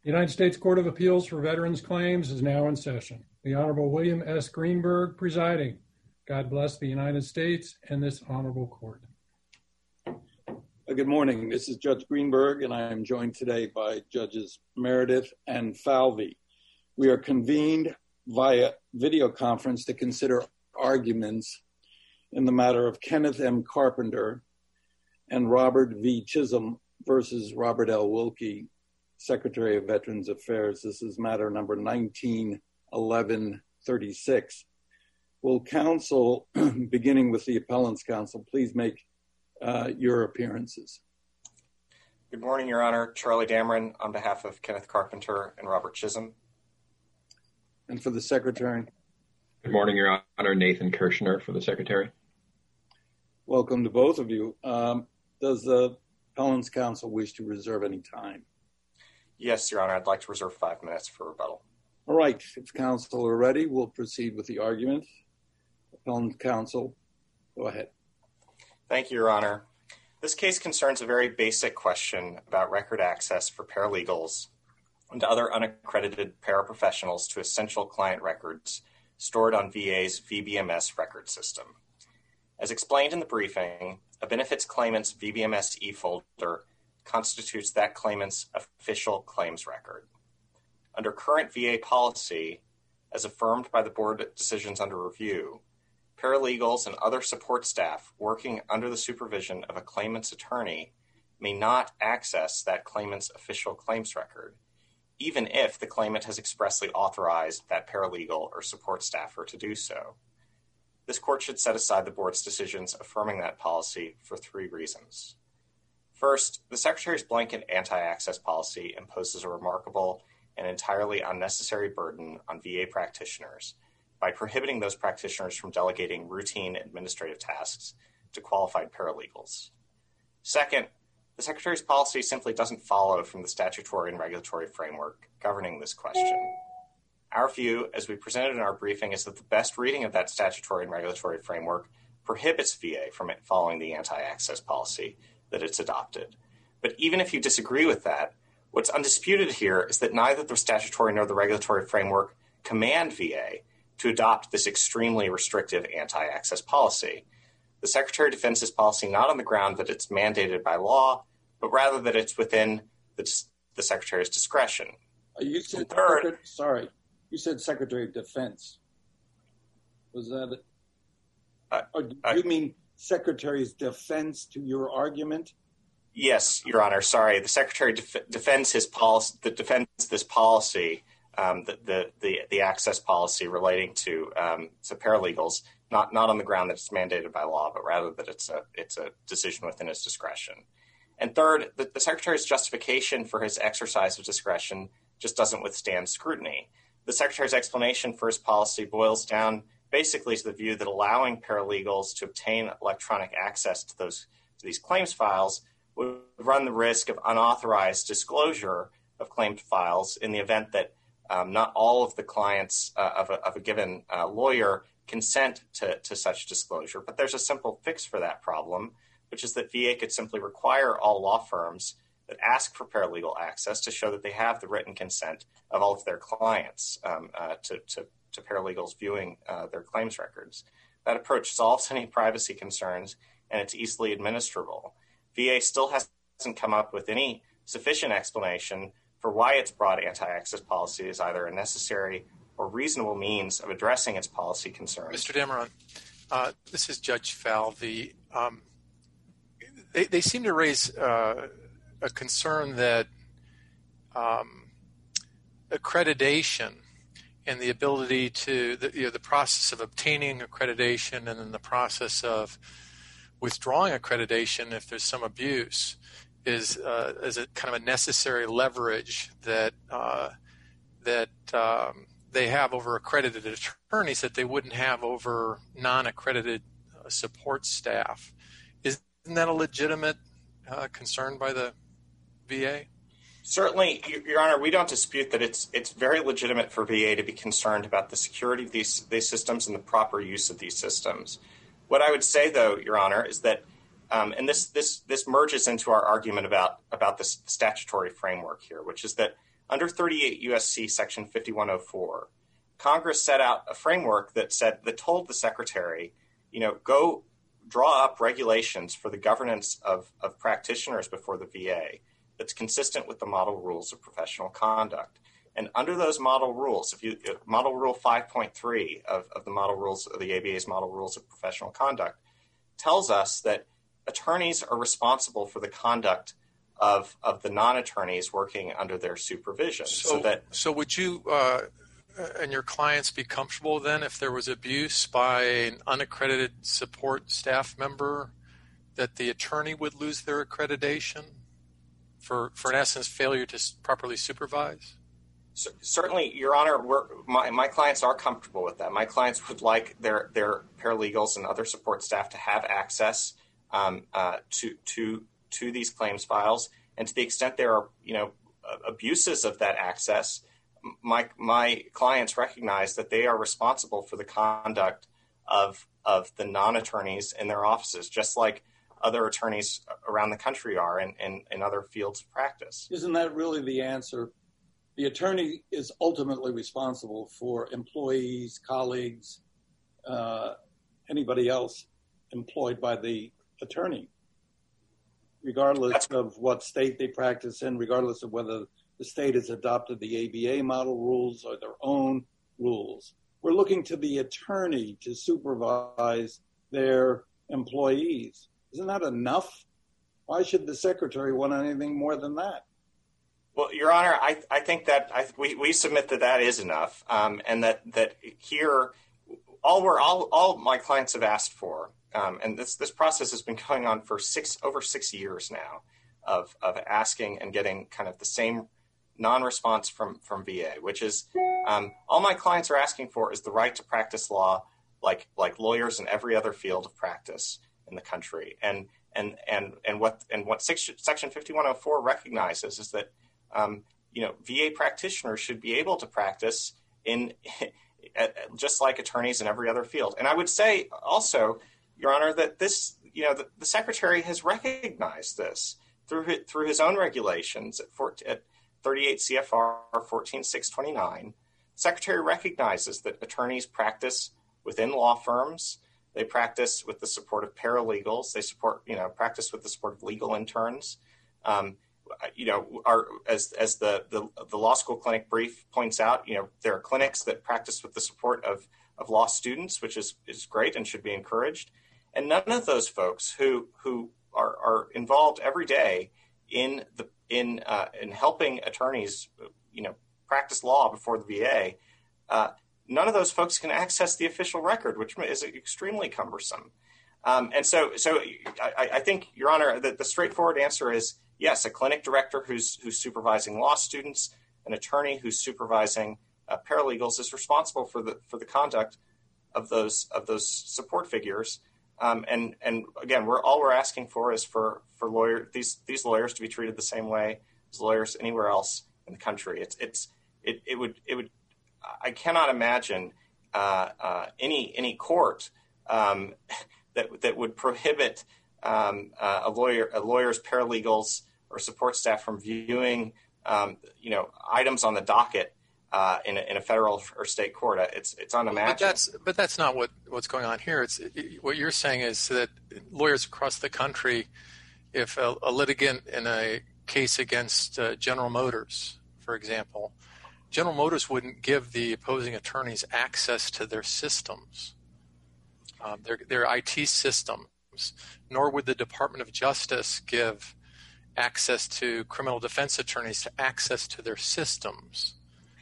The United States Court of Appeals for Veterans Claims is now in session. The Honorable William S. Greenberg presiding. God bless the United States and this honorable court. Good morning. This is Judge Greenberg, and I am joined today by Judges Meredith and Falvey. We are convened via video conference to consider arguments in the matter of Kenneth M. Carpenter and Robert V. Chisholm versus Robert L. Wilkie, Secretary of Veterans Affairs. This is matter number 19-1136. Will counsel, beginning with the appellant's counsel, please make your appearances. Good morning, Your Honor. Charlie Dameron on behalf of Kenneth Carpenter and Robert Chisholm. And for the Secretary. Good morning, Your Honor. Nathan Kirshner for the Secretary. Welcome to both of you. Does the appellant's counsel wish to reserve any time? Yes, Your Honor. I'd like to reserve 5 minutes for rebuttal. All right. If counsel are ready, we'll proceed with the argument. Appellant counsel, go ahead. Thank you, Your Honor. This case concerns a very basic question about record access for paralegals and other unaccredited paraprofessionals to essential client records stored on VA's VBMS record system. As explained in the briefing, a benefits claimant's VBMS e-folder constitutes that claimant's official claims record. Under current VA policy, as affirmed by the board decisions under review, paralegals and other support staff working under the supervision of a claimant's attorney may not access that claimant's official claims record, even if the claimant has expressly authorized that paralegal or support staffer to do so. This court should set aside the board's decisions affirming that policy for 3 reasons. First, the Secretary's blanket anti-access policy imposes a remarkable and entirely unnecessary burden on VA practitioners by prohibiting those practitioners from delegating routine administrative tasks to qualified paralegals. Second, the Secretary's policy simply doesn't follow from the statutory and regulatory framework governing this question. Our view, as we presented in our briefing, is that the best reading of that statutory and regulatory framework prohibits VA from following the anti-access policy that it's adopted. But even if you disagree with that, what's undisputed here is that neither the statutory nor the regulatory framework command VA to adopt this extremely restrictive anti-access policy. The Secretary defends this policy not on the ground that it's mandated by law, but rather that it's within the Secretary's discretion. You said Secretary of Defense. Was that it? Or do you mean Secretary's defense to your argument? Yes, Your Honor. Sorry, the Secretary defends his policy. Defends this policy, the access policy relating to paralegals, not on the ground that it's mandated by law, but rather that it's a decision within his discretion. And third, the Secretary's justification for his exercise of discretion just doesn't withstand scrutiny. The Secretary's explanation for his policy boils down basically to the view that allowing paralegals to obtain electronic access to these claims files would run the risk of unauthorized disclosure of claimed files in the event that not all of the clients of a given lawyer consent to such disclosure. But there's a simple fix for that problem, which is that VA could simply require all law firms that ask for paralegal access to show that they have the written consent of all of their clients to paralegals viewing their claims records. That approach solves any privacy concerns, and it's easily administrable. VA still hasn't come up with any sufficient explanation for why its broad anti-access policy is either a necessary or reasonable means of addressing its policy concerns. Mr. Dameron, this is Judge Falvey. They seem to raise a concern that accreditation and the ability to, the process of obtaining accreditation and then the process of withdrawing accreditation if there's some abuse is a kind of a necessary leverage that they have over accredited attorneys that they wouldn't have over non-accredited support staff. Isn't that a legitimate concern by the VA? Certainly, Your Honor, we don't dispute that it's very legitimate for VA to be concerned about the security of these systems and the proper use of these systems. What I would say, though, Your Honor, is that, and this merges into our argument about the statutory framework here, which is that under 38 USC section 5104, Congress set out a framework that told the secretary, go draw up regulations for the governance of practitioners before the VA that's consistent with the model rules of professional conduct. And under those model rules, model rule 5.3 of the model rules of the ABA's model rules of professional conduct tells us that attorneys are responsible for the conduct of the non-attorneys working under their supervision. So would you and your clients be comfortable then if there was abuse by an unaccredited support staff member, that the attorney would lose their accreditation for in essence, failure to properly supervise? Certainly, Your Honor, my clients are comfortable with that. My clients would like their paralegals and other support staff to have access to these claims files, and to the extent there are abuses of that access, my clients recognize that they are responsible for the conduct of the non-attorneys in their offices, just like other attorneys around the country are in other fields of practice. Isn't that really the answer? The attorney is ultimately responsible for employees, colleagues, anybody else employed by the attorney, regardless of what state they practice in, regardless of whether the state has adopted the ABA model rules or their own rules. We're looking to the attorney to supervise their employees. Isn't that enough? Why should the secretary want anything more than that? Well, Your Honor, I think that we submit that is enough, and that here all my clients have asked for, and this process has been going on for over 6 years now, of asking and getting kind of the same non-response from VA, which is all my clients are asking for is the right to practice law like lawyers in every other field of practice in the country, and what Section 5104 recognizes is that VA practitioners should be able to practice in just like attorneys in every other field. And I would say also, Your Honor, that this, the Secretary has recognized this through his own regulations at 38 CFR 14629. Secretary recognizes that attorneys practice within law firms. They practice with the support of paralegals. They practice with the support of legal interns. As the law school clinic brief points out, there are clinics that practice with the support of law students, which is great and should be encouraged. And none of those folks who are involved every day in helping attorneys, practice law before the VA, none of those folks can access the official record, which is extremely cumbersome. And so I think, Your Honor, that the straightforward answer is yes, a clinic director who's supervising law students, an attorney who's supervising paralegals is responsible for the conduct of those support figures. And again, all we're asking for is for these lawyers to be treated the same way as lawyers anywhere else in the country. It would I cannot imagine any court that would prohibit a lawyer's paralegals or support staff from viewing items on the docket in a federal or state court. It's unimaginable. But that's not what's going on here. What you're saying is that lawyers across the country, if a litigant in a case against General Motors, for example, General Motors wouldn't give the opposing attorneys access to their systems, their IT systems, nor would the Department of Justice give access to criminal defense attorneys to access to their systems.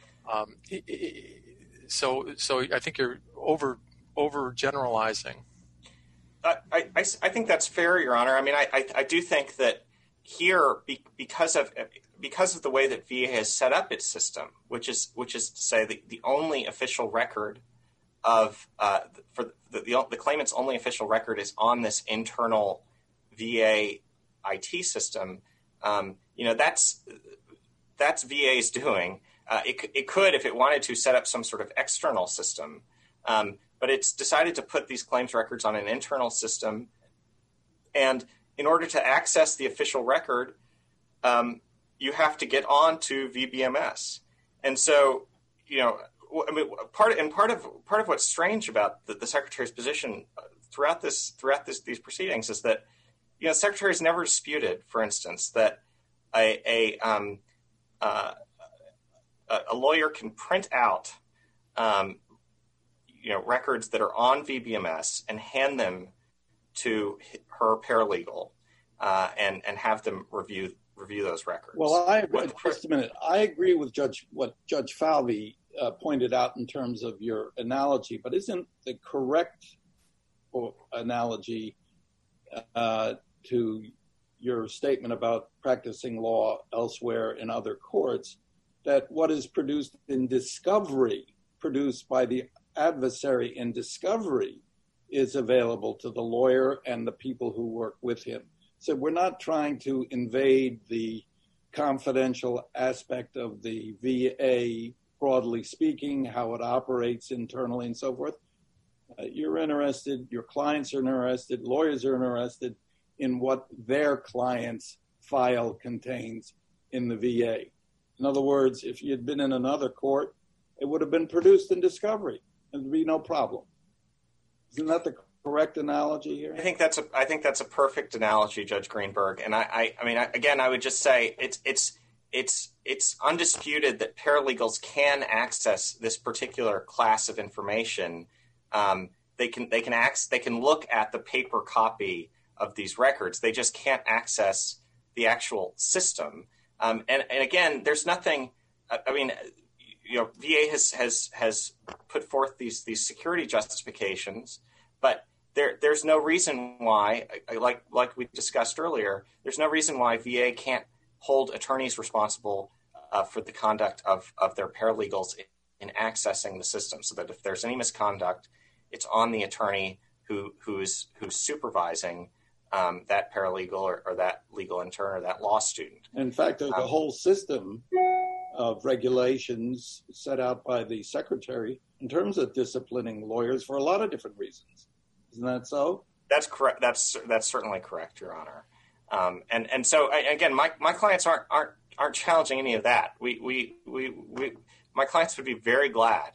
So I think you're over generalizing. I think that's fair, Your Honor. I mean, I do think that here, because of the way that VA has set up its system, which is to say the only official record for the claimant's only official record is on this internal VA IT system. That's VA's doing. It could, if it wanted to, set up some sort of external system, but it's decided to put these claims records on an internal system. And in order to access the official record, you have to get on to VBMS. And so, I mean, part of what's strange about the Secretary's position throughout these proceedings is that, the Secretary's never disputed, for instance, that a lawyer can print out, records that are on VBMS and hand them to her paralegal and have them review those records. Well, just a minute. I agree with what Judge Falvey pointed out in terms of your analogy, but isn't the correct analogy to your statement about practicing law elsewhere in other courts that what is produced in discovery, produced by the adversary in discovery, is available to the lawyer and the people who work with him? So we're not trying to invade the confidential aspect of the VA, broadly speaking, how it operates internally and so forth. You're interested, your clients are interested, lawyers are interested in what their client's file contains in the VA. In other words, if you had been in another court, it would have been produced in discovery and there'd be no problem. Isn't that the correct analogy here? I think that's a perfect analogy, Judge Greenberg. And I mean, I would just say it's undisputed that paralegals can access this particular class of information. They can look at the paper copy of these records. They just can't access the actual system. And again, there's nothing. I mean, VA has put forth these security justifications, but there's no reason why, like we discussed earlier, there's no reason why VA can't hold attorneys responsible for the conduct of their paralegals in accessing the system, so that if there's any misconduct, it's on the attorney who's supervising that paralegal or that legal intern or that law student. In fact, there's a whole system of regulations set out by the Secretary in terms of disciplining lawyers for a lot of different reasons. Isn't that so? That's correct. That's certainly correct, Your Honor. And so again, my clients aren't challenging any of that. My clients would be very glad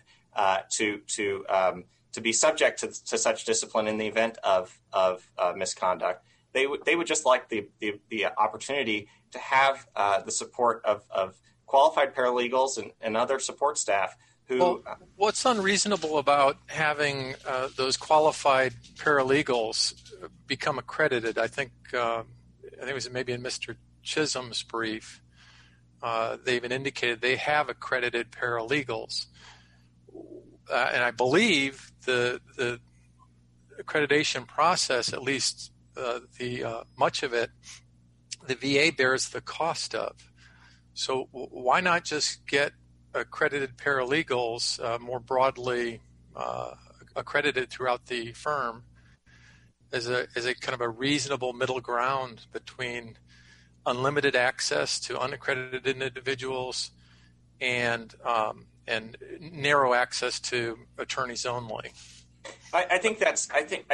to be subject to such discipline in the event of misconduct. They would just like the opportunity to have the support of qualified paralegals and other support staff who. Well, what's unreasonable about having those qualified paralegals become accredited? I think it was maybe in Mr. Chisholm's brief. They even indicated they have accredited paralegals. And I believe the accreditation process, at least much of it, the VA bears the cost of. So why not just get accredited paralegals more broadly accredited throughout the firm as a kind of a reasonable middle ground between unlimited access to unaccredited individuals and narrow access to attorneys only? I think that's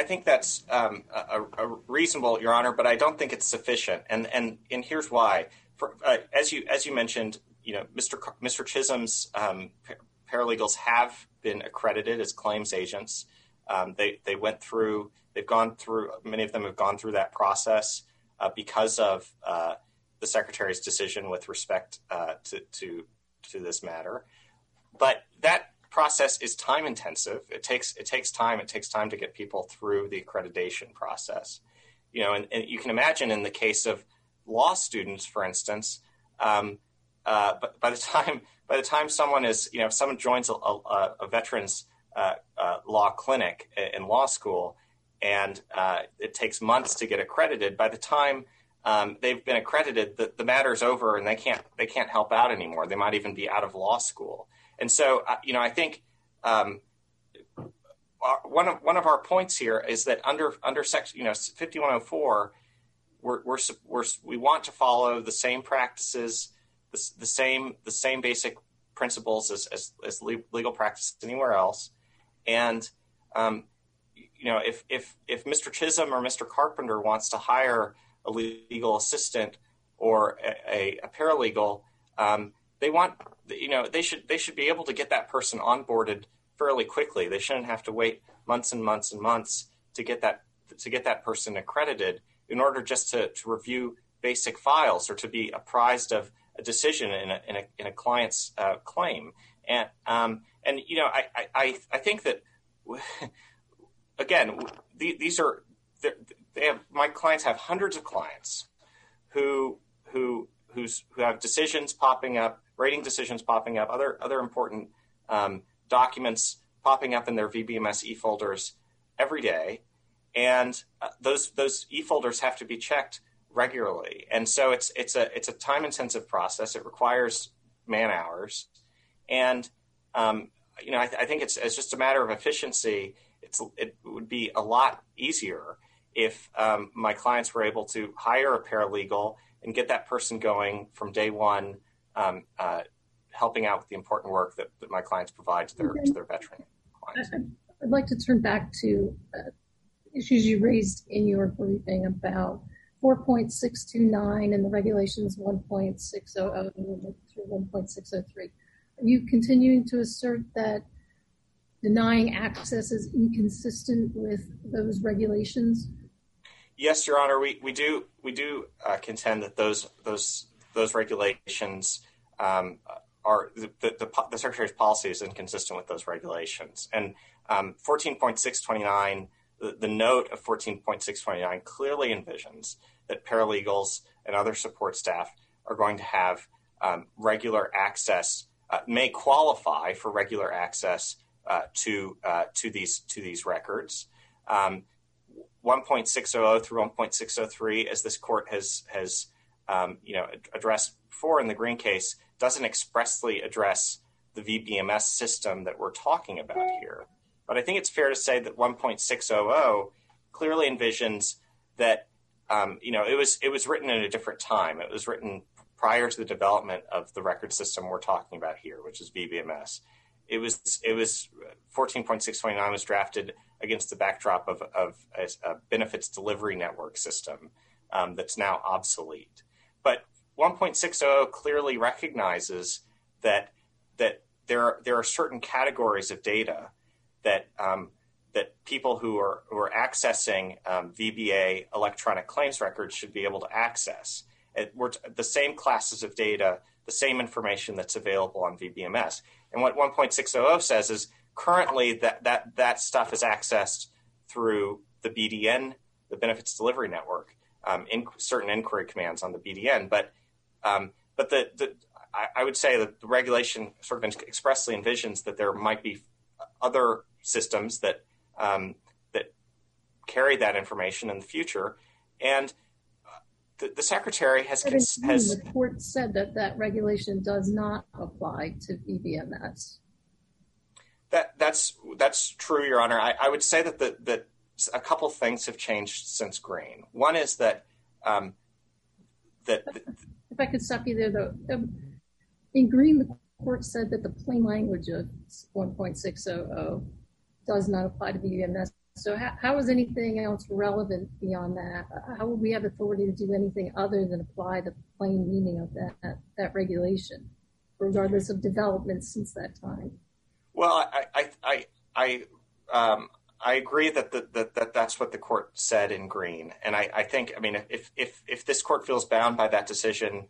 a reasonable, Your Honor, but I don't think it's sufficient. And here's why. As you mentioned, Mr. Chisholm's paralegals have been accredited as claims agents. They've gone through. Many of them have gone through that process because of the Secretary's decision with respect to this matter. But that process is time intensive. It takes time. It takes time to get people through the accreditation process. And you can imagine in the case of law students, for instance, but by the time someone is, if someone joins a veterans law clinic in law school, and it takes months to get accredited, by the time they've been accredited, the matter's over, and they can't help out anymore. They might even be out of law school. And so, I think one of our points here is that under section 5104, we want to follow the same practices, the same basic principles as legal practice anywhere else. And if Mr. Chisholm or Mr. Carpenter wants to hire a legal assistant or a paralegal, they should be able to get that person onboarded fairly quickly. They shouldn't have to wait months and months and months to get that person accredited in order just to review basic files or to be apprised of a decision in a client's claim. And I think that again, my clients have hundreds of clients who have decisions popping up, rating decisions popping up, other important documents popping up in their VBMS e-folders every day, and those e-folders have to be checked regularly. And so it's a time-intensive process. It requires man hours, and I think it's just a matter of efficiency. It would be a lot easier if my clients were able to hire a paralegal and get that person going from day one, helping out with the important work that my clients provide to their veteran clients. I'd like to turn back to issues you raised in your briefing about 4.629 and the regulations 1.600 through 1.603. Are you continuing to assert that denying access is inconsistent with those regulations? Yes, Your Honor, we do contend that those regulations are the Secretary's policy is inconsistent with those regulations. And 14.629, the note of 14.629 clearly envisions that paralegals and other support staff are going to have regular access, may qualify for regular access to these records. 1.600 through 1.603, as this court has addressed before in the Green case, doesn't expressly address the VBMS system that we're talking about here. But I think it's fair to say that 1.600 clearly envisions that it was written at a different time. It was written prior to the development of the record system we're talking about here, which is VBMS. It was 14.629 was drafted against the backdrop of a benefits delivery network system that's now obsolete. But 1.60 clearly recognizes that there are certain categories of data that people who are accessing VBA electronic claims records should be able to access. The same classes of data, the same information that's available on VBMS. And what 1.600 says is currently that stuff is accessed through the BDN, the Benefits Delivery Network, in certain inquiry commands on the BDN. But I would say that the regulation sort of expressly envisions that there might be other systems that carry that information in the future. And the Secretary has the court said that regulation does not apply to VBMS. That's true, Your Honor. I would say that a couple things have changed since Green. One is that if I could stop you there, though, in Green, the court said that the plain language of 1.600 does not apply to VBMS. So how is anything else relevant beyond that? How would we have authority to do anything other than apply the plain meaning of that regulation, regardless of developments since that time? Well, I agree that that's what the court said in Green, and I think, I mean, if this court feels bound by that decision,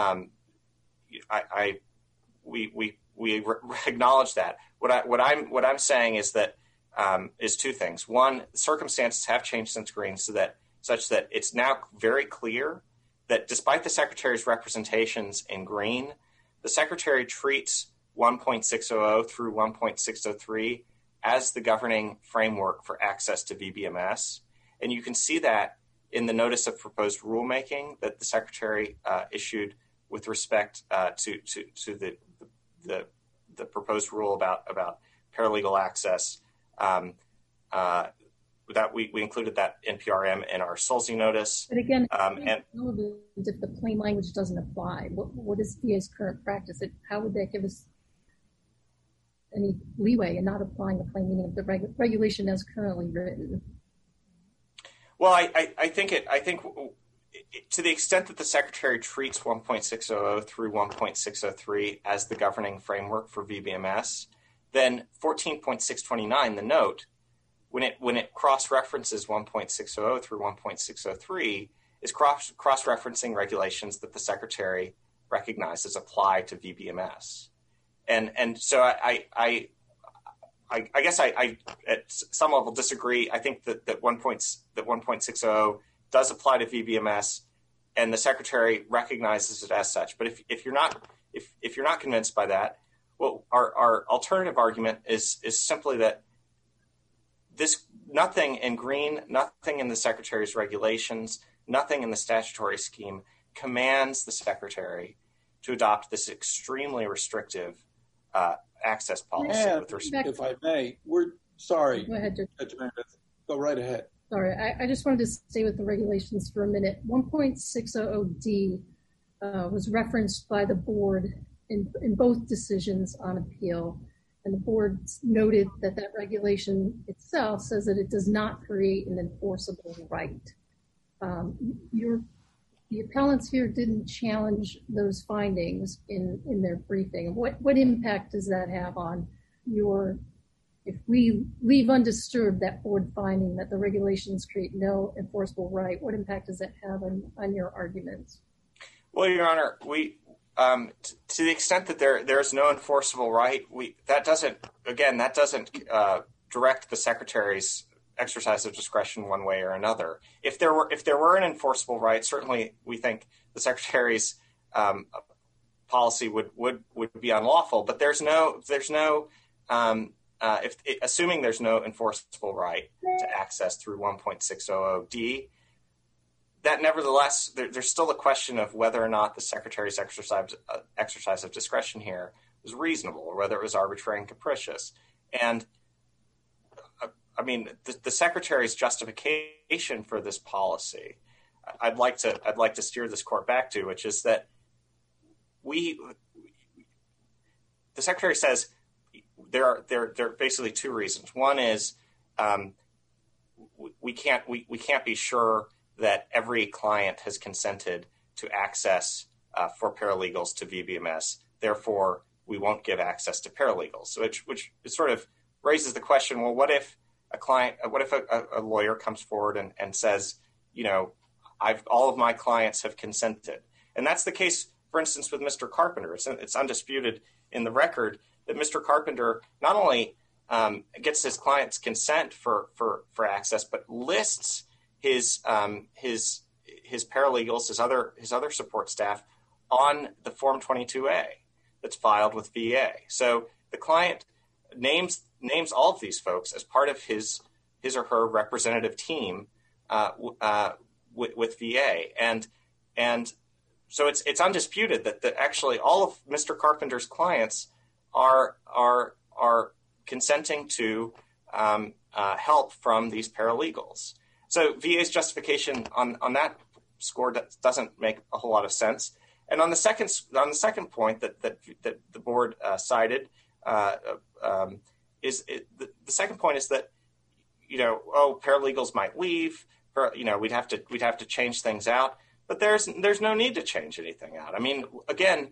we acknowledge that. What I'm saying is that is two things. One, circumstances have changed since Green, such that it's now very clear that despite the Secretary's representations in Green, the Secretary treats 1.600 through 1.603 as the governing framework for access to VBMS. And you can see that in the notice of proposed rulemaking that the Secretary issued with respect to the proposed rule about paralegal access. That we included that NPRM in our SOLSI notice. But again, if the plain language doesn't apply, what is VA's current practice? How would that give us any leeway in not applying the plain meaning of the regulation as currently written? Well, I think to the extent that the Secretary treats 1.600 through 1.603 as the governing framework for VBMS, then 14.629, the note, when it cross-references 1.600 through 1.603, is cross-referencing regulations that the Secretary recognizes apply to VBMS. And so I guess I at some level disagree. I think that 1.60 does apply to VBMS, and the Secretary recognizes it as such. But if you're not convinced by that, well, our alternative argument is simply that nothing in Green, nothing in the Secretary's regulations, nothing in the statutory scheme commands the Secretary to adopt this extremely restrictive access policy. And if I may, we're sorry. Go ahead, Judge Meredith. Go right ahead. Sorry, I just wanted to stay with the regulations for a minute. 1.600D was referenced by the board in both decisions on appeal, and the board noted that that regulation itself says that it does not create an enforceable right. The appellants here didn't challenge those findings in their briefing. What impact does that have on if we leave undisturbed that board finding that the regulations create no enforceable right, what impact does that have on your arguments? Well, Your Honor, we to the extent that there's no enforceable right, that doesn't direct the Secretary's exercise of discretion one way or another. If there were an enforceable right, certainly we think the Secretary's policy would be unlawful. But assuming there's no enforceable right to access through 1.600D, that nevertheless there's still a question of whether or not the Secretary's exercise of discretion here was reasonable or whether it was arbitrary and capricious. And I mean, the Secretary's justification for this policy, I'd like to steer this court back to, which is that the Secretary says there are basically two reasons. One is we can't be sure that every client has consented to access for paralegals to VBMS. Therefore, we won't give access to paralegals, which sort of raises the question: well, what if a lawyer comes forward and says, all of my clients have consented? And that's the case, for instance, with Mr. Carpenter. It's undisputed in the record that Mr. Carpenter not only gets his client's consent for access, but lists his paralegals, his other support staff on the Form 22A that's filed with VA. So the client names all of these folks as part of his or her representative team with VA, and so it's undisputed that actually all of Mr. Carpenter's clients are consenting to help from these paralegals. So VA's justification on that score doesn't make a whole lot of sense. And on the second point that the board cited. The second point is that paralegals might leave. We'd have to change things out, but there's no need to change anything out. I mean, again,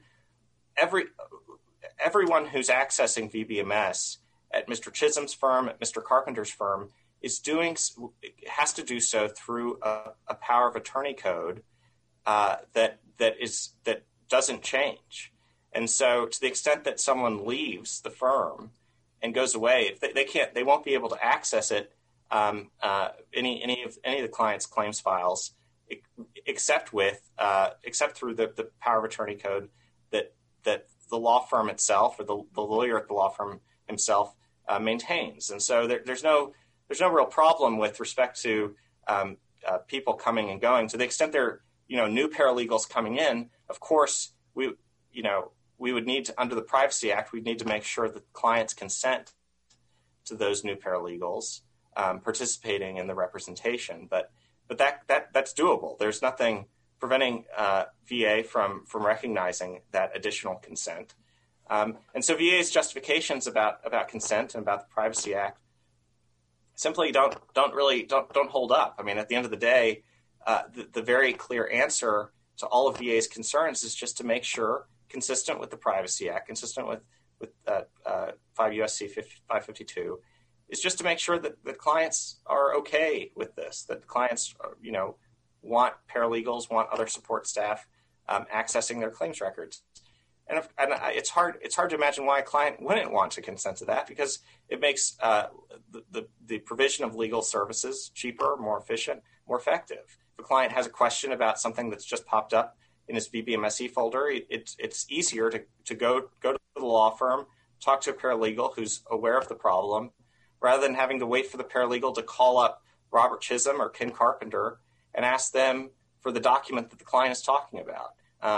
everyone who's accessing VBMS at Mr. Chisholm's firm, at Mr. Carpenter's firm, has to do so through a power of attorney code that doesn't change. And so, to the extent that someone leaves the firm and goes away, they won't be able to access it, any of the client's claims files, except through the power of attorney code that the law firm itself or the lawyer at the law firm himself maintains. And so there's no real problem with respect to people coming and going. To the extent there are new paralegals coming in, of course we would need to, under the Privacy Act, we'd need to make sure that clients consent to those new paralegals participating in the representation. But that's doable. There's nothing preventing VA from recognizing that additional consent. And so VA's justifications about consent and about the Privacy Act simply don't hold up. I mean, at the end of the day, the very clear answer to all of VA's concerns is just to make sure, consistent with the Privacy Act, consistent with 5 U.S.C. 552, is just to make sure that the clients are okay with this, that clients, want paralegals, want other support staff accessing their claims records. And it's hard to imagine why a client wouldn't want to consent to that, because it makes the provision of legal services cheaper, more efficient, more effective. If a client has a question about something that's just popped up in his VBMSE folder, it's easier to go to the law firm, talk to a paralegal who's aware of the problem, rather than having to wait for the paralegal to call up Robert Chisholm or Ken Carpenter and ask them for the document that the client is talking about.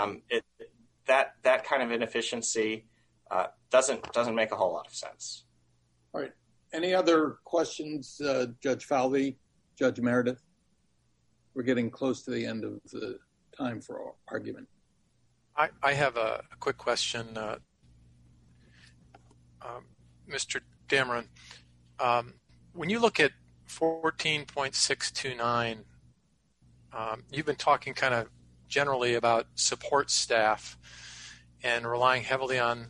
That kind of inefficiency doesn't make a whole lot of sense. All right. Any other questions, Judge Falvey, Judge Meredith? We're getting close to the end of the time for our argument. I have a quick question, Mr. Dameron. When you look at 14.629, you've been talking kind of generally about support staff and relying heavily on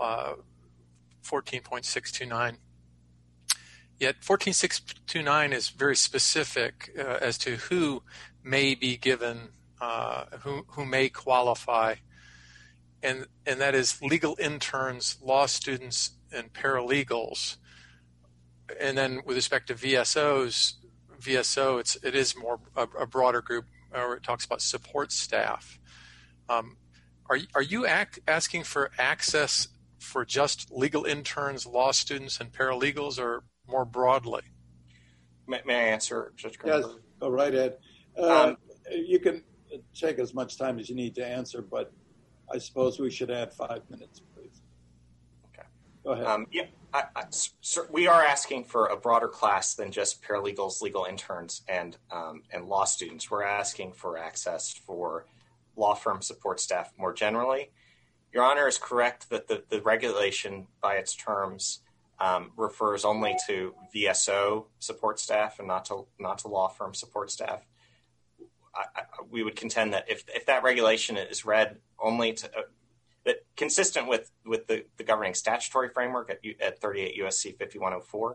14.629. Yet 14.629 is very specific as to who may be given, who may qualify, and that is legal interns, law students, and paralegals. And then with respect to VSO, it is more a broader group, where it talks about support staff. Are you asking for access for just legal interns, law students, and paralegals, or more broadly? May I answer, Judge Greenberg? Yes, go right ahead. You can take as much time as you need to answer, but I suppose we should add 5 minutes, please. Okay. Go ahead. We are asking for a broader class than just paralegals, legal interns, and law students. We're asking for access for law firm support staff more generally. Your Honor is correct that the regulation by its terms refers only to VSO support staff and not to law firm support staff. We would contend that if that regulation is read only to that consistent with the governing statutory framework at 38 U.S.C. 5104,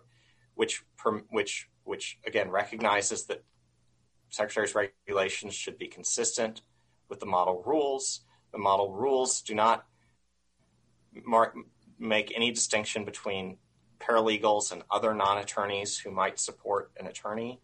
which again recognizes that Secretary's regulations should be consistent with the model rules. The model rules do not make any distinction between paralegals and other non-attorneys who might support an attorney.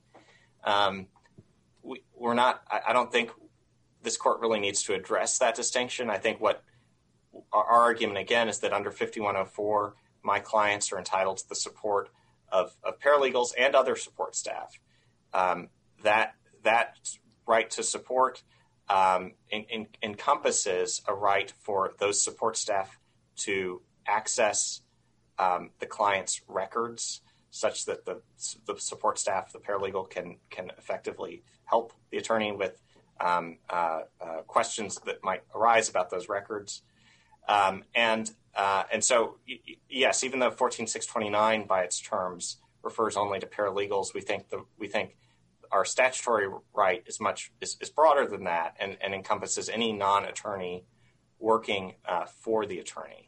We're not. I don't think this court really needs to address that distinction. I think what our argument again is that under 5104, my clients are entitled to the support of paralegals and other support staff. That right to support encompasses a right for those support staff to access the client's records, such that the support staff, the paralegal, can effectively help the attorney with questions that might arise about those records. And so, yes, even though 14.629 by its terms refers only to paralegals, we think our statutory right is broader than that and encompasses any non-attorney working for the attorney.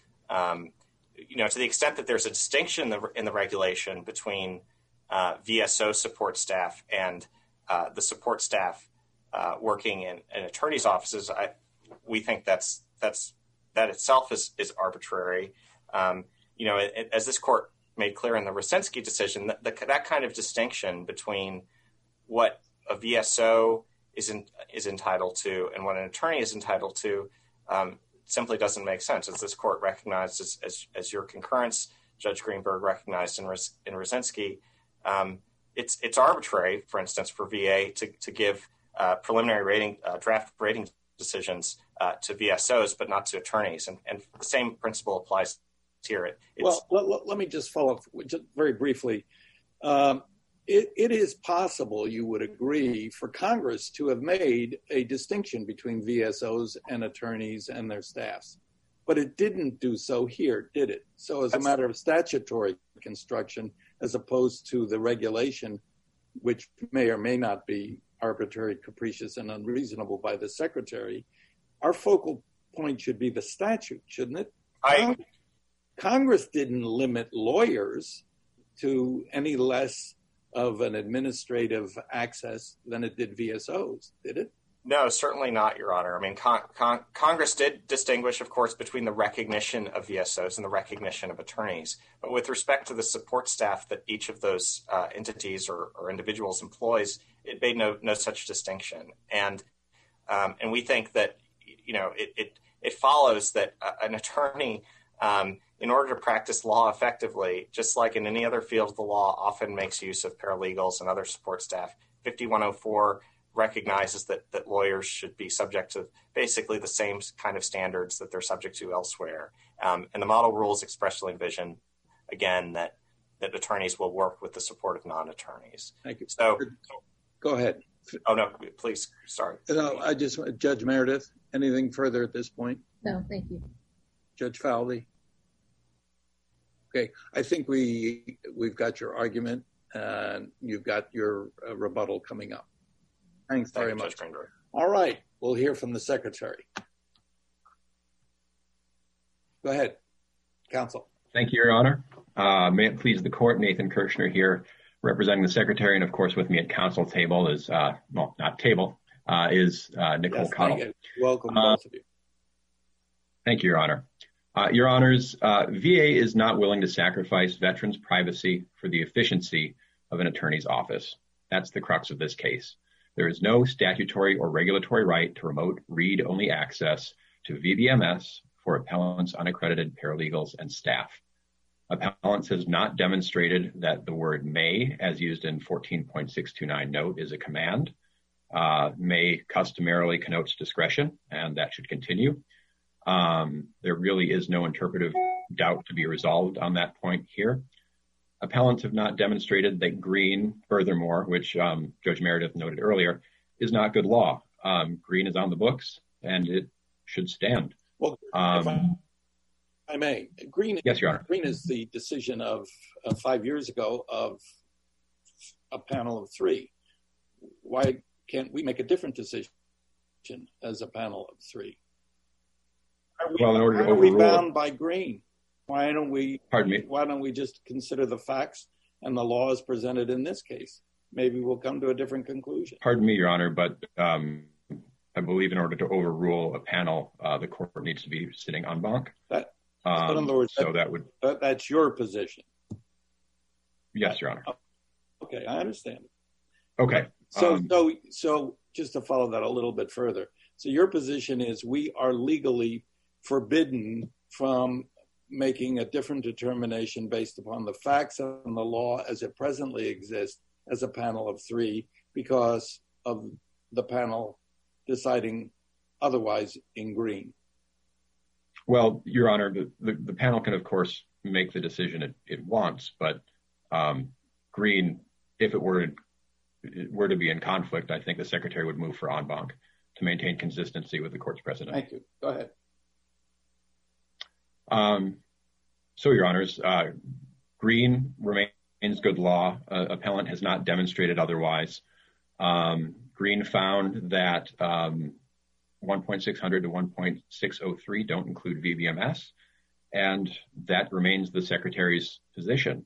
To the extent that there's a distinction in the regulation between VSO support staff and the support staff working in attorneys' offices, we think that itself is arbitrary. As this court made clear in the Rosensky decision, that kind of distinction between what a VSO is entitled to and what an attorney is entitled to simply doesn't make sense. As this court recognized, as your concurrence, Judge Greenberg recognized in Rosensky, it's arbitrary, for instance, for VA to give preliminary draft rating decisions to VSOs, but not to attorneys. And the same principle applies here. Let me just follow up just very briefly. It is possible, you would agree, for Congress to have made a distinction between VSOs and attorneys and their staffs, but it didn't do so here, did it? So as a matter of statutory construction, as opposed to the regulation, which may or may not be arbitrary, capricious, and unreasonable by the Secretary, our focal point should be the statute, shouldn't it? Congress didn't limit lawyers to any less of an administrative access than it did VSOs, did it? No, certainly not, Your Honor. I mean, Congress did distinguish, of course, between the recognition of VSOs and the recognition of attorneys. But with respect to the support staff that each of those entities or individuals employs, it made no such distinction. And we think that, it follows that an attorney, in order to practice law effectively, just like in any other field of the law, often makes use of paralegals and other support staff. 5104 recognizes that lawyers should be subject to basically the same kind of standards that they're subject to elsewhere. And the model rules expressly envision, again, that attorneys will work with the support of non-attorneys. Thank you. So, go ahead. Oh, no, please. Sorry. No, Judge Meredith, anything further at this point? No, thank you. Judge Falvey? Okay, I think we've got your argument and you've got your rebuttal coming up. Thanks very much. All right, we'll hear from the Secretary. Go ahead, counsel. Thank you, Your Honor. May it please the court, Nathan Kirshner here, representing the Secretary, and of course with me at counsel table is, is Nicole Cottle. Welcome, both of you. Thank you, Your Honor. Your Honors, VA is not willing to sacrifice veterans' privacy for the efficiency of an attorney's office. That's the crux of this case. There is no statutory or regulatory right to remote read-only access to VBMS for appellants, unaccredited paralegals, and staff. Appellants has not demonstrated that the word may, as used in 14.629 note, is a command. May customarily connotes discretion, and that should continue. There really is no interpretive doubt to be resolved on that point here. Appellants have not demonstrated that Green, furthermore, which Judge Meredith noted earlier, is not good law. Green is on the books, and it should stand. Well, if I may, Green, yes, Your Honor. Green is the decision of 5 years ago of a panel of 3. Why can't we make a different decision as a panel of 3? Well, in order to overrule, are we overrule, bound by Green? Why don't we? Pardon me. Why don't we just consider the facts and the laws presented in this case? Maybe we'll come to a different conclusion. Pardon me, Your Honor, but I believe in order to overrule a panel, the court needs to be sitting en banc. In other words, so that's your position. Yes, Your Honor. Okay, I understand. Okay. So just to follow that a little bit further. So your position is we are legally forbidden from making a different determination based upon the facts and the law as it presently exists as a panel of 3 because of the panel deciding otherwise in Green. Well, Your Honor, the panel can, of course, make the decision it wants, but Green, if it were to be in conflict, I think the Secretary would move for en banc to maintain consistency with the court's precedent. Thank you. Go ahead. So, Your Honors, Green remains good law. Appellant has not demonstrated otherwise. Green found that 1.600 to 1.603 don't include VBMS, and that remains the Secretary's position.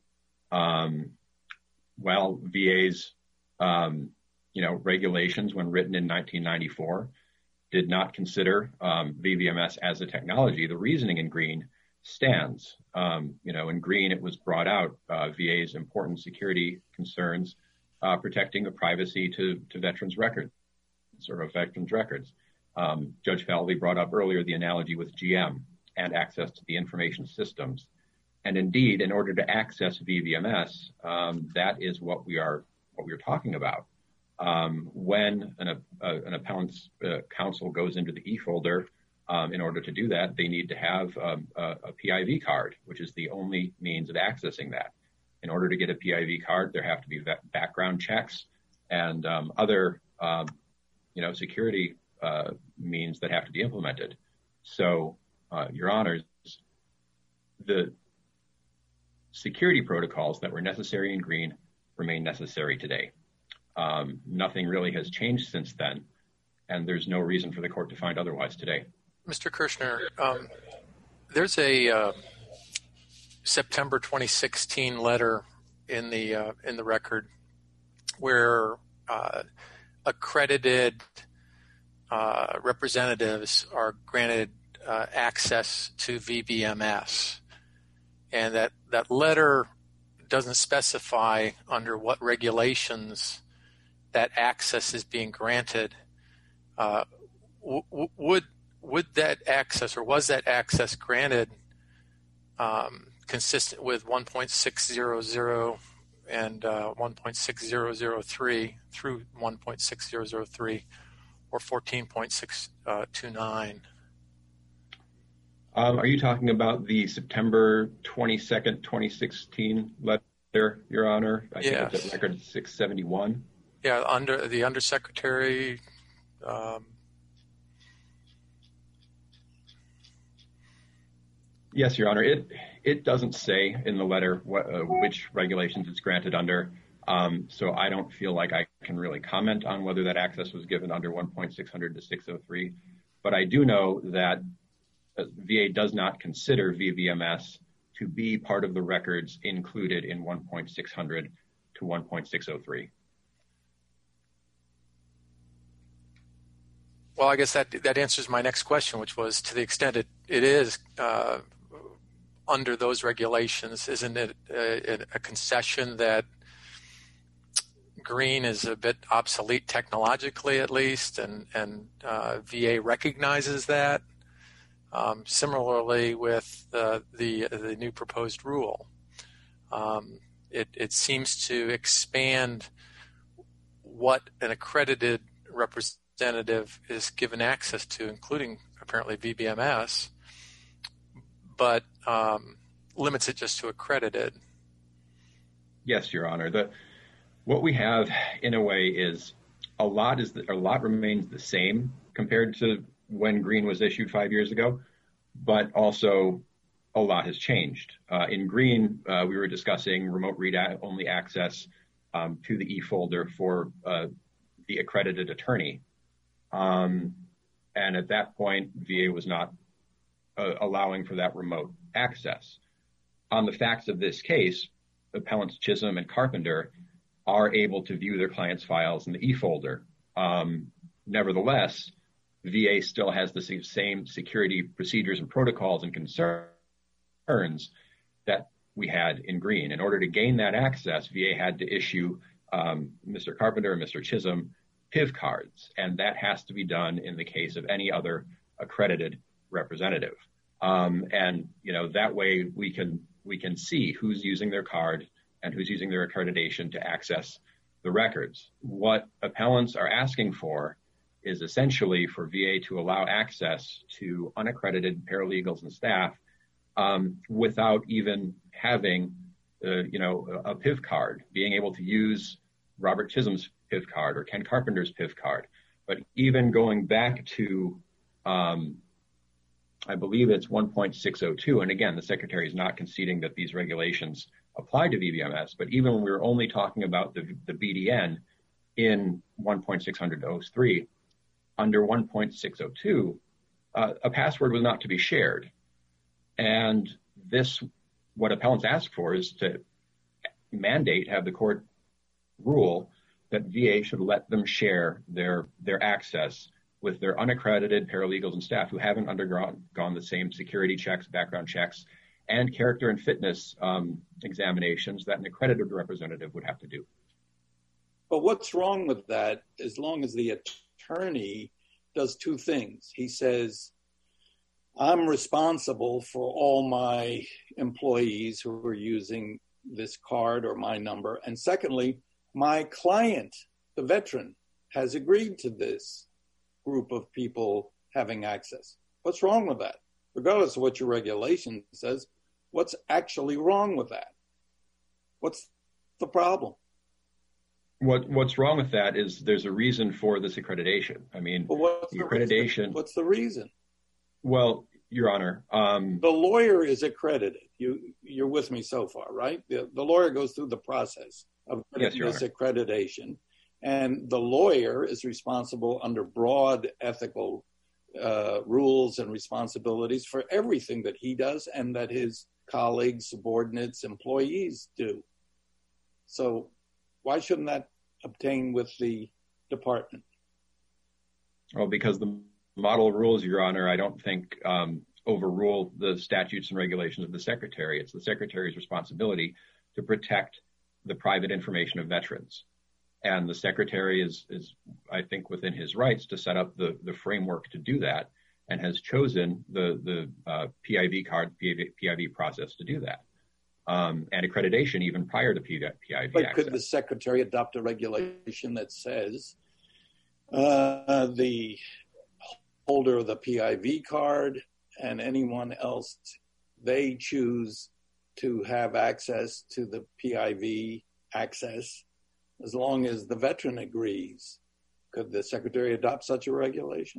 While VA's regulations, when written in 1994, did not consider VBMS as a technology, the reasoning in Green stands. In Green, it was brought out VA's important security concerns protecting the privacy to veterans' records or veterans' records. Judge Falvey brought up earlier the analogy with GM and access to the information systems. And indeed, in order to access VBMS, that is what we're talking about. When an appellant's counsel goes into the e-folder, in order to do that, they need to have a PIV card, which is the only means of accessing that. In order to get a PIV card, there have to be background checks and other, security means that have to be implemented. So, Your Honors, the security protocols that were necessary in Green remain necessary today. Nothing really has changed since then, and there's no reason for the court to find otherwise today. Mr. Kirshner, there's a September 2016 letter in the record where accredited representatives are granted access to VBMS, and that letter doesn't specify under what regulations that access is being granted. Would that access, or was that access granted consistent with 1.600 and 1.6003 through 1.6003 or 14.629? Are you talking about the September 22nd, 2016 letter, Your Honor? I think it's at record 671. Yeah, under the undersecretary. Yes, Your Honor. It doesn't say in the letter which regulations it's granted under, so I don't feel like I can really comment on whether that access was given under 1.600 to 603. But I do know that VA does not consider VBMS to be part of the records included in 1.600 to 1.603. Well, I guess that answers my next question, which was, to the extent it is under those regulations, isn't it a concession that Green is a bit obsolete technologically, at least, and VA recognizes that? Similarly with the new proposed rule, it seems to expand what an accredited representative is given access to, including apparently VBMS, but limits it just to accredited. Yes, Your Honor. What we have, in a way, is a lot remains the same compared to when Green was issued 5 years ago, but also a lot has changed. In Green, we were discussing remote read-only access to the e-folder for the accredited attorney. And at that point, VA was not allowing for that remote access. On the facts of this case, appellants Chisholm and Carpenter are able to view their clients' files in the e-folder. Nevertheless, VA still has the same security procedures and protocols and concerns that we had in Green. In order to gain that access, VA had to issue Mr. Carpenter and Mr. Chisholm PIV cards, and that has to be done in the case of any other accredited representative. And that way we can see who's using their card and who's using their accreditation to access the records. What appellants are asking for is essentially for VA to allow access to unaccredited paralegals and staff without even having, a PIV card, being able to use Robert Chisholm's PIV card or Ken Carpenter's PIV card. But even going back to, I believe it's 1.602, and again, the Secretary is not conceding that these regulations apply to VBMS, but even when we were only talking about the BDN in 1.600 to 03, under 1.602, a password was not to be shared. And what appellants ask for is to have the court rule that VA should let them share their access with their unaccredited paralegals and staff who haven't undergone the same security checks, background checks, and character and fitness examinations that an accredited representative would have to do. But what's wrong with that, as long as the attorney does two things? He says, I'm responsible for all my employees who are using this card or my number. And secondly, my client, the veteran, has agreed to this group of people having access. What's wrong with that? Regardless of what your regulation says, what's actually wrong with that? What's the problem? What's wrong with that is there's a reason for this accreditation. I mean, the accreditation. What's the reason? Well, Your Honor. The lawyer is accredited. You're with me so far, right? The lawyer goes through the process of this accreditation. And the lawyer is responsible under broad ethical rules and responsibilities for everything that he does and that his colleagues, subordinates, employees do. So why shouldn't that obtain with the department? Well, because the model rules, Your Honor, I don't think overrule the statutes and regulations of the Secretary. It's the Secretary's responsibility to protect the private information of veterans. And the Secretary is I think, within his rights to set up the framework to do that, and has chosen the PIV card, PIV process to do that. And accreditation even prior to PIV but access. Could the Secretary adopt a regulation that says the holder of the PIV card and anyone else, they choose to have access to the PIV access as long as the veteran agrees? Could the Secretary adopt such a regulation?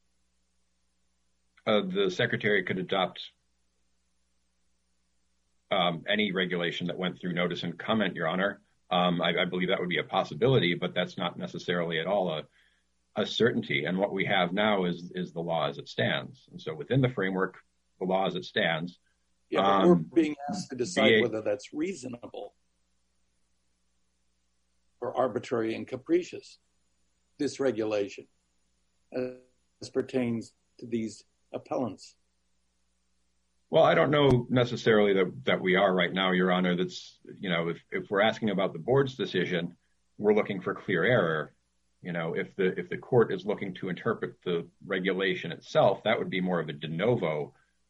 The Secretary could adopt any regulation that went through notice and comment, Your Honor. I believe that would be a possibility, but that's not necessarily at all a certainty. And what we have now is the law as it stands. And so within the framework, the law as it stands. Yeah, but we're being asked to decide whether that's reasonable or arbitrary and capricious, this regulation, as pertains to these appellants. Well, I don't know necessarily that we are right now, Your Honor. That's, if we're asking about the board's decision, we're looking for clear error. If the court is looking to interpret the regulation itself, that would be more of a de novo,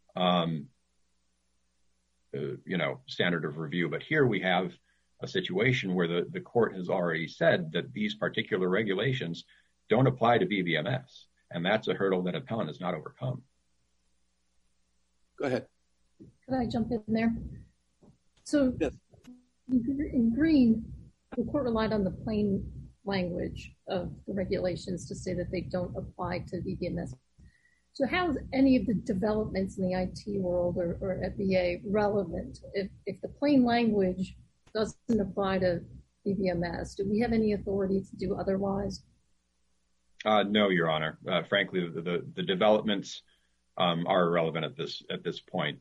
standard of review. But here we have a situation where the court has already said that these particular regulations don't apply to BVMS, and that's a hurdle that appellant has not overcome. Go ahead. Could I jump in there? So yes. In Green, the court relied on the plain language of the regulations to say that they don't apply to BVMS. So how is any of the developments in the IT world or at VA relevant? If the plain language doesn't apply to BVMS, do we have any authority to do otherwise? No, Your Honor. Frankly, the developments are irrelevant at this point.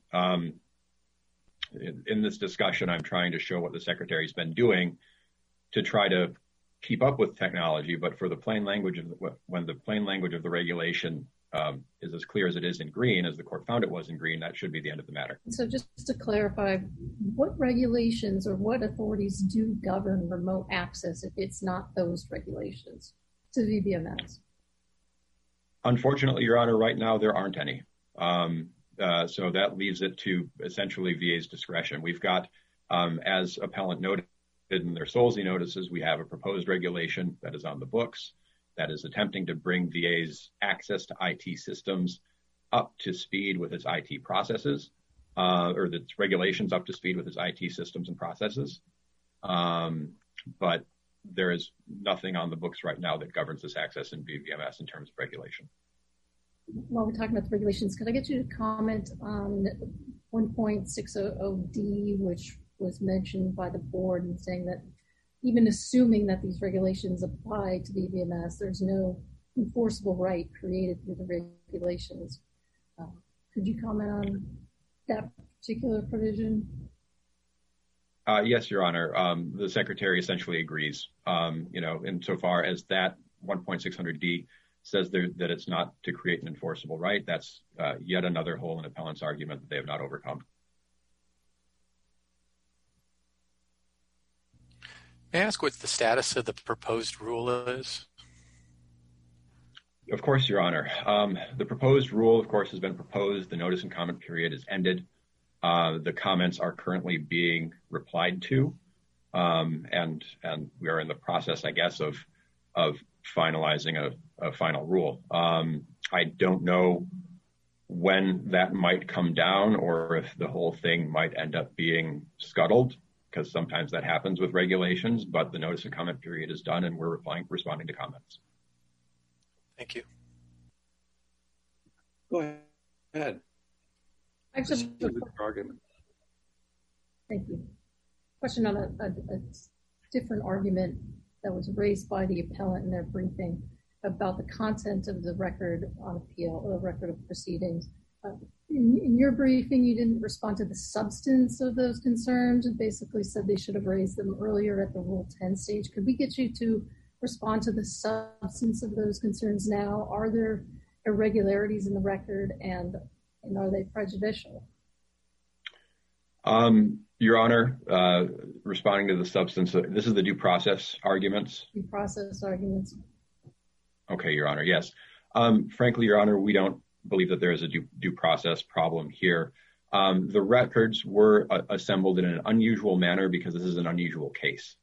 In this discussion, I'm trying to show what the Secretary's been doing to try to keep up with technology, but for the plain language when the plain language of the regulation is as clear as it is in Green, as the court found it was in Green, that should be the end of the matter. So just to clarify, what regulations or what authorities do govern remote access if it's not those regulations to VBMS? Unfortunately, Your Honor, right now there aren't any. So that leaves it to essentially VA's discretion. We've got, as appellant noted in their Solsey notices, we have a proposed regulation that is on the books that is attempting to bring VA's access to IT systems up to speed with its IT processes, or the regulations up to speed with its IT systems and processes. But there is nothing on the books right now that governs this access in BVMS in terms of regulation. While we're talking about the regulations, could I get you to comment on 1.600D, which was mentioned by the board and saying that even assuming that these regulations apply to BVMS, there's no enforceable right created through the regulations. Could you comment on that particular provision? Yes, Your Honor. The Secretary essentially agrees, insofar as that 1.600D says that it's not to create an enforceable right. That's yet another hole in appellant's argument that they have not overcome. May I ask what the status of the proposed rule is? Of course, Your Honor. The proposed rule, of course, has been proposed. The notice and comment period is ended. The comments are currently being replied to, and we are in the process, I guess, of finalizing a final rule. I don't know when that might come down or if the whole thing might end up being scuttled, because sometimes that happens with regulations, but the notice and comment period is done and we're responding to comments. Thank you. Go ahead. Thank you. Question on a different argument. that was raised by the appellant in their briefing about the content of the record on appeal or record of proceedings. In your briefing, you didn't respond to the substance of those concerns and basically said they should have raised them earlier at the Rule 10 stage. Could we get you to respond to the substance of those concerns now? Are there irregularities in the record and are they prejudicial? Your Honor, responding to the substance, this is the due process arguments. Due process arguments. Okay, Your Honor, yes. Frankly, Your Honor, we don't believe that there is a due process problem here. The records were assembled in an unusual manner because this is an unusual case.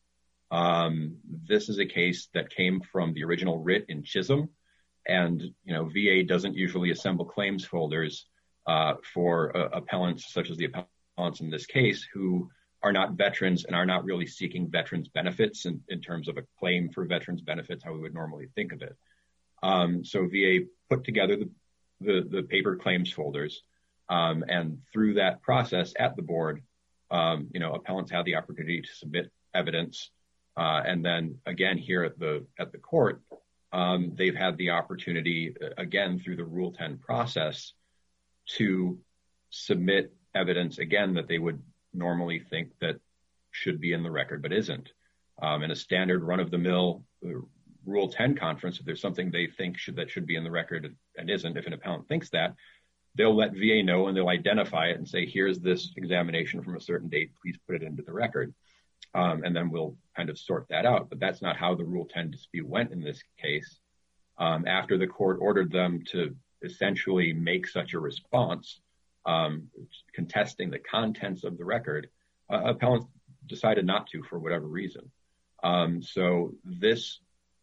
This is a case that came from the original writ in Chisholm, and VA doesn't usually assemble claims folders for appellants such as the appellants in this case who are not veterans and are not really seeking veterans benefits in terms of a claim for veterans benefits, how we would normally think of it. So VA put together the paper claims folders, and through that process at the board, appellants had the opportunity to submit evidence, and then again here at the court, they've had the opportunity again through the Rule 10 process to submit evidence again that they would normally think that should be in the record but isn't. In a standard run-of-the-mill Rule 10 conference, if there's something they think that should be in the record and isn't, if an appellant thinks that, they'll let VA know and they'll identify it and say, here's this examination from a certain date, please put it into the record. And then we'll kind of sort that out. But that's not how the Rule 10 dispute went in this case. After the court ordered them to essentially make such a response, contesting the contents of the record, appellants decided not to for whatever reason. So this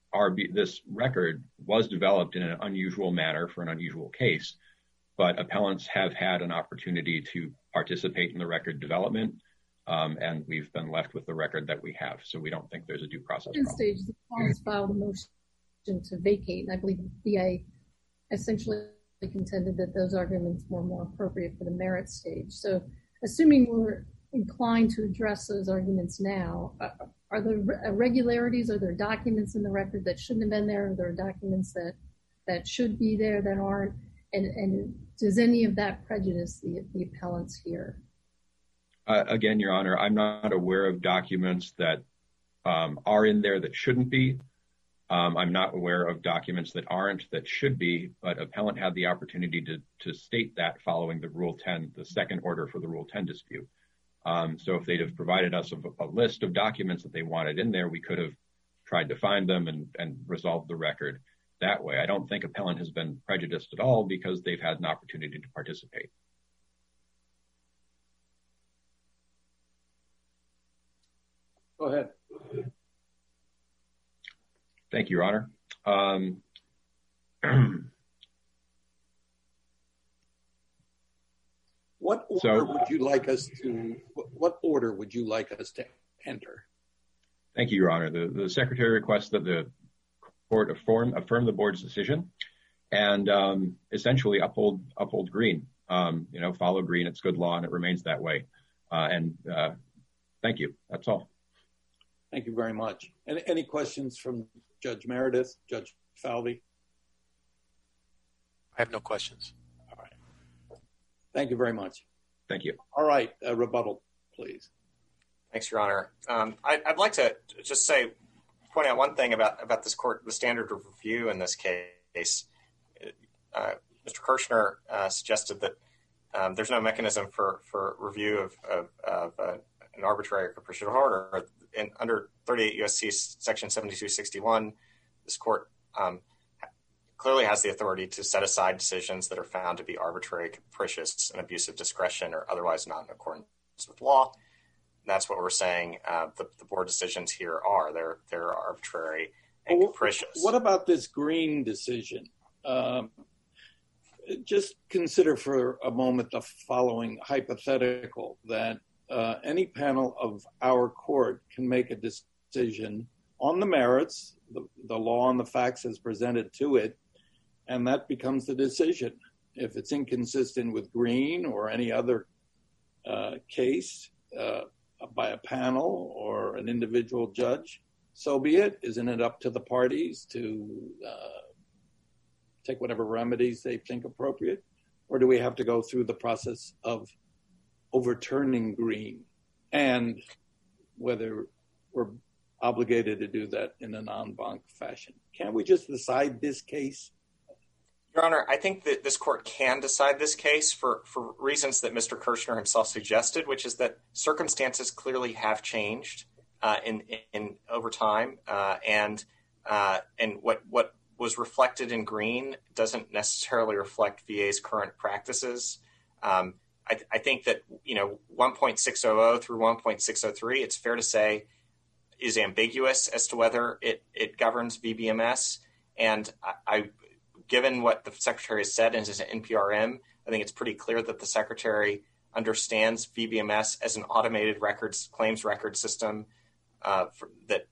record was developed in an unusual manner for an unusual case, but appellants have had an opportunity to participate in the record development, and we've been left with the record that we have. So we don't think there's a due process problem. At this stage, the appellants filed a motion to vacate, and I believe VA essentially contended that those arguments were more appropriate for the merit stage. So assuming we're inclined to address those arguments now, are there irregularities? Are there documents in the record that shouldn't have been there? Are there documents that should be there that aren't? And does any of that prejudice the appellants here? Again, Your Honor, I'm not aware of documents that are in there that shouldn't be. I'm not aware of documents that aren't that should be, but appellant had the opportunity to state that following the Rule 10, the second order for the Rule 10 dispute. So if they'd have provided us a list of documents that they wanted in there, we could have tried to find them and resolved the record that way. I don't think appellant has been prejudiced at all because they've had an opportunity to participate. Go ahead. Thank you, Your Honor. What order would you like us to enter? Thank you, Your Honor. The Secretary requests that the court affirm the board's decision and essentially uphold Green. Follow Green. It's good law and it remains that way. Thank you. That's all. Thank you very much. Any questions from Judge Meredith, Judge Falvey? I have no questions. All right. Thank you very much. Thank you. All right. Rebuttal, please. Thanks, Your Honor. I'd like to just point out one thing about this court, the standard of review in this case. Mr. Kirshner suggested that there's no mechanism for review of an arbitrary or capricious order. Under 38 U.S.C. Section 7261, this court clearly has the authority to set aside decisions that are found to be arbitrary, capricious, and abuse of discretion or otherwise not in accordance with law. And that's what we're saying the board decisions here are. They're arbitrary and capricious. What about this Green decision? Just consider for a moment the following hypothetical, that any panel of our court can make a decision on the merits, the law and the facts as presented to it, and that becomes the decision. If it's inconsistent with Green or any other case by a panel or an individual judge, so be it. Isn't it up to the parties to take whatever remedies they think appropriate? Or do we have to go through the process of overturning Green, and whether we're obligated to do that in a non-banc fashion? Can't we just decide this case? Your Honor, I think that this court can decide this case for reasons that Mr. Kirshner himself suggested, which is that circumstances clearly have changed in over time, and what was reflected in Green doesn't necessarily reflect VA's current practices. I think that 1.600 through 1.603, it's fair to say, is ambiguous as to whether it governs VBMS, and given what the Secretary has said in his NPRM, I think it's pretty clear that the Secretary understands VBMS as an automated claims record system that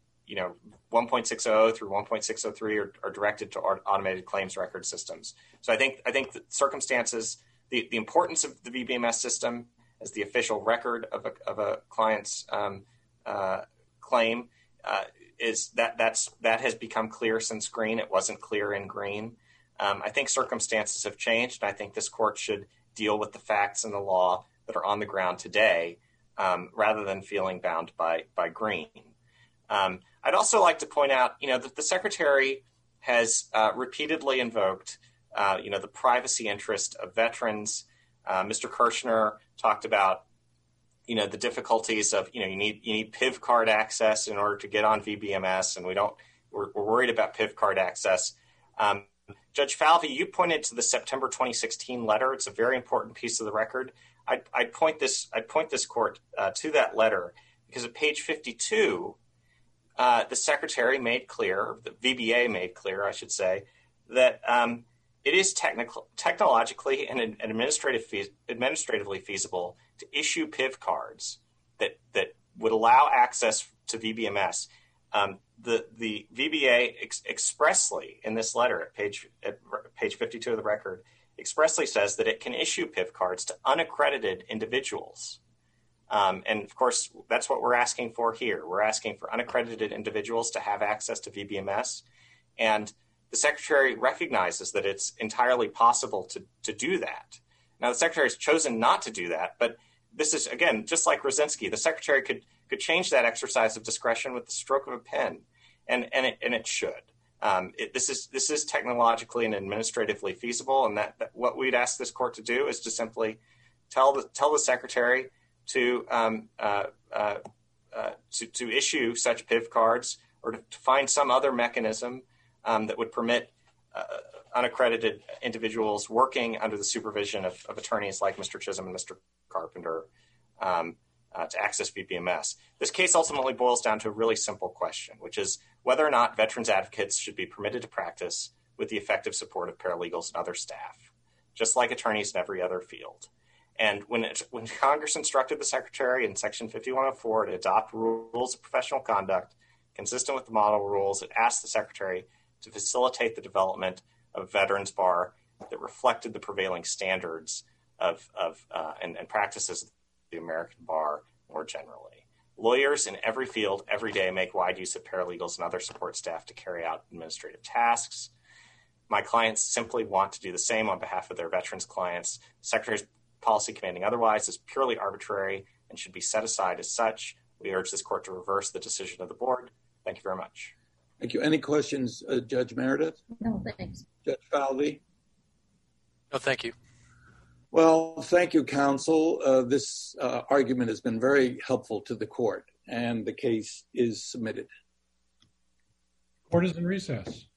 1.60 through 1.603 are directed to automated claims record systems. So I think the circumstances, the importance of the VBMS system as the official record of a client's claim is that has become clear since Green. It wasn't clear in Green. I think circumstances have changed, and I think this court should deal with the facts and the law that are on the ground today, rather than feeling bound by Green. I'd also like to point out, that the Secretary has repeatedly invoked, the privacy interest of veterans. Mr. Kirshner talked about, the difficulties of, you need PIV card access in order to get on VBMS, and we're worried about PIV card access. Judge Falvey, you pointed to the September 2016 letter. It's a very important piece of the record. I'd point this court to that letter because at page 52, the Secretary made clear, the VBA made clear, I should say, that it is technologically and administratively feasible to issue PIV cards that would allow access to VBMS. The VBA expressly in this letter at page 52 of the record expressly says that it can issue PIV cards to unaccredited individuals. And of course, that's what we're asking for here. We're asking for unaccredited individuals to have access to VBMS. And the Secretary recognizes that it's entirely possible to do that. Now, the Secretary has chosen not to do that, but this is, again, just like Rosinski, the Secretary could change that exercise of discretion with the stroke of a pen, and it should. This is technologically and administratively feasible, and that what we'd ask this court to do is to simply tell the Secretary to issue such PIV cards, or to find some other mechanism that would permit unaccredited individuals working under the supervision of attorneys like Mr. Chisholm and Mr. Carpenter to access VBMS. This case ultimately boils down to a really simple question, which is whether or not veterans advocates should be permitted to practice with the effective support of paralegals and other staff, just like attorneys in every other field. And when Congress instructed the Secretary in Section 5104 to adopt rules of professional conduct consistent with the model rules, it asked the Secretary to facilitate the development of a veterans bar that reflected the prevailing standards and practices of the American bar more generally. Lawyers in every field every day make wide use of paralegals and other support staff to carry out administrative tasks. My clients simply want to do the same on behalf of their veterans clients. The Secretary's policy commanding otherwise is purely arbitrary and should be set aside as such. We urge this court to reverse the decision of the board. Thank you very much. Thank you. Any questions, Judge Meredith? No, thanks. Judge Falvey? No, thank you. Well, thank you, counsel. This argument has been very helpful to the court, and the case is submitted. Court is in recess.